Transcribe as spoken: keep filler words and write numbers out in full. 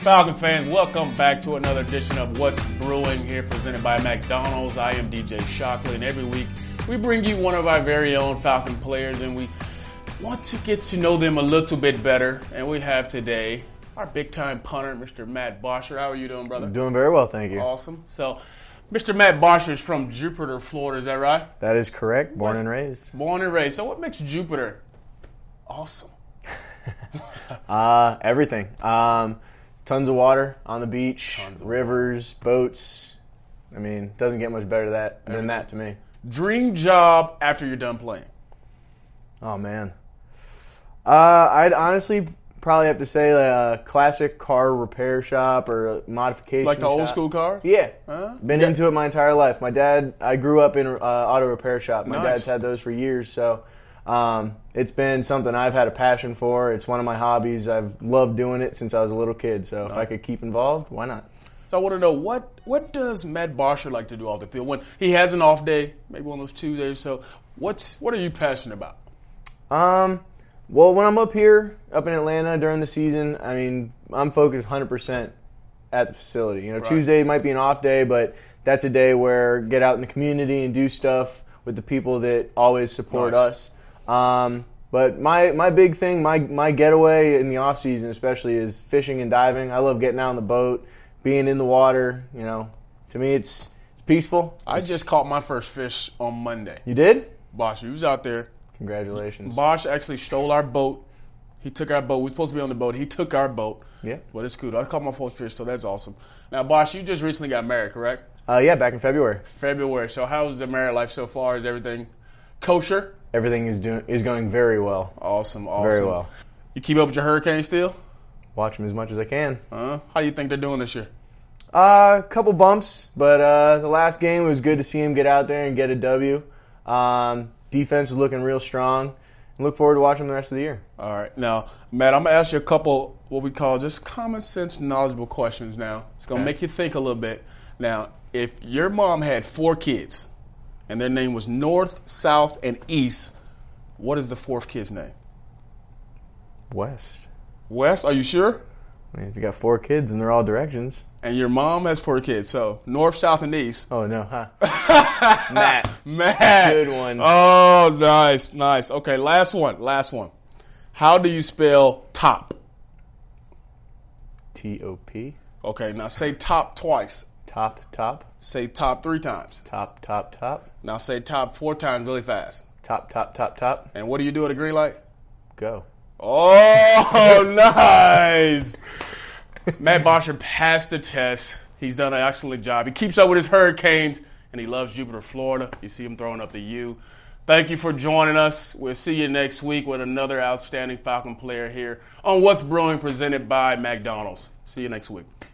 Falcons fans, welcome back to another edition of What's Brewing here, presented by McDonald's. I am D J Shockley, and every week we bring you one of our very own Falcon players, and we want to get to know them a little bit better. And we have today our big-time punter, Mister Matt Bosher. How are you doing, brother? I'm doing very well, thank you. Awesome. So, Mister Matt Bosher is from Jupiter, Florida. Is that right? That is correct. Born What's, and raised. Born and raised. So, what makes Jupiter awesome? uh, everything. Um, tons of water on the beach, rivers, water. boats. I mean, doesn't get much better that, everything. than that to me. Dream job after you're done playing? Oh, man. Uh, I'd honestly probably have to say a classic car repair shop or a modification Like the shop. old school cars? Yeah. Huh? Been yeah. into it my entire life. My dad, I grew up in an uh, auto repair shop. My nice. dad's had those for years, so um, it's been something I've had a passion for. It's one of my hobbies. I've loved doing it since I was a little kid, so nice. If I could keep involved, why not? So I want to know, what what does Matt Bosher like to do off the field? When he has an off day, maybe one of those Tuesdays, so what's what are you passionate about? Um... Well, when I'm up here, up in Atlanta during the season, I mean, I'm focused one hundred percent at the facility. You know, right. Tuesday might be an off day, but that's a day where get out in the community and do stuff with the people that always support nice. us. Um, but my, my big thing, my my getaway in the off season especially, is fishing and diving. I love getting out on the boat, being in the water. You know, to me, it's it's peaceful. I it's, just caught my first fish on Monday. You did? Bosh, you was out there. Congratulations. Bosh actually stole our boat. He took our boat. We were supposed to be on the boat. He took our boat. Yeah. But it's cool. I caught my first fish, so that's awesome. Now, Bosh, you just recently got married, correct? Uh, yeah, back in February. February. So how's the married life so far? Is everything kosher? Everything is doing is going very well. Awesome, awesome. Very well. You keep up with your Hurricanes still? Watch them as much as I can. Uh, how do you think they're doing this year? A uh, couple bumps, but uh, the last game, it was good to see him get out there and get a W. Um, defense is looking real strong. Look forward to watching the rest of the year. All right. Now, Matt, I'm going to ask you a couple what we call just common sense, knowledgeable questions now. It's going to okay. make you think a little bit. Now, if your mom had four kids and their name was North, South, and East, what is the fourth kid's name? West. West? Are you sure? I mean, if you got four kids and they're all directions. And your mom has four kids, so North, South, and East. Oh, no, huh? Matt. Matt. Good one. Oh, nice, nice. Okay, last one, last one. How do you spell top? T O P. Okay, now say top twice. Top, top. Say top three times. Top, top, top. Now say top four times really fast. Top, top, top, top. And what do you do at a green light? Go. Oh, nice. Matt Bosher passed the test. He's done an excellent job. He keeps up with his Hurricanes, and he loves Jupiter, Florida. You see him throwing up the U. Thank you for joining us. We'll see you next week with another outstanding Falcon player here on What's Brewing, presented by McDonald's. See you next week.